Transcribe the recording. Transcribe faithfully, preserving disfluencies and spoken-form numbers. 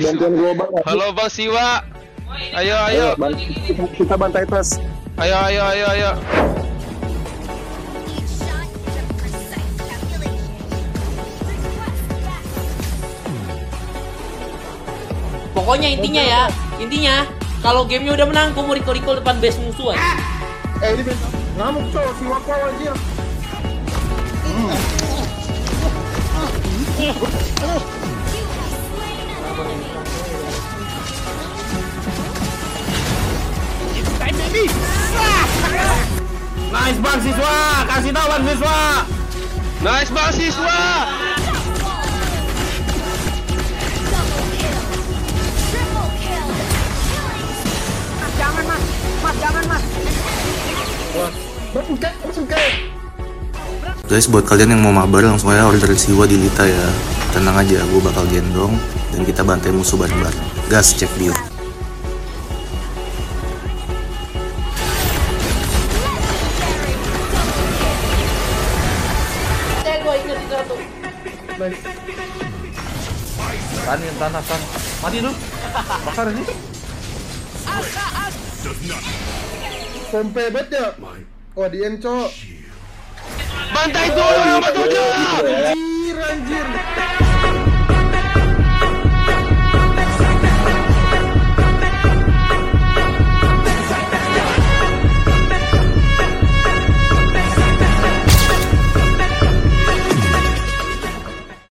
Bantuan gua bang. Halo Bang Siwa. Ayo ayo. Kita, kita bantai terus. Ayo ayo ayo ayo. Pokoknya intinya ya, intinya kalau gamenya udah menang, kamu recall-recall depan base musuh aja. Eh ini ngamuk cow si Wako anjir. Nice bang siswa, kasih tahu bang siswa. Nice Bang Siswa. Jangan mas, mas jangan mas. Guys, buat kalian yang mau mabar langsung aja order Siwa di Lita ya. Tenang aja, gue bakal gendong dan kita bantai musuh bareng-bareng. Gas, cek view. Eh, gua ingat itu satu. Tanin tanah tan. Mati dulu. Bakar ini. Pompe bet ya. Oh di Enco. Bantai dulu nomor tujuh. Anjir anjir.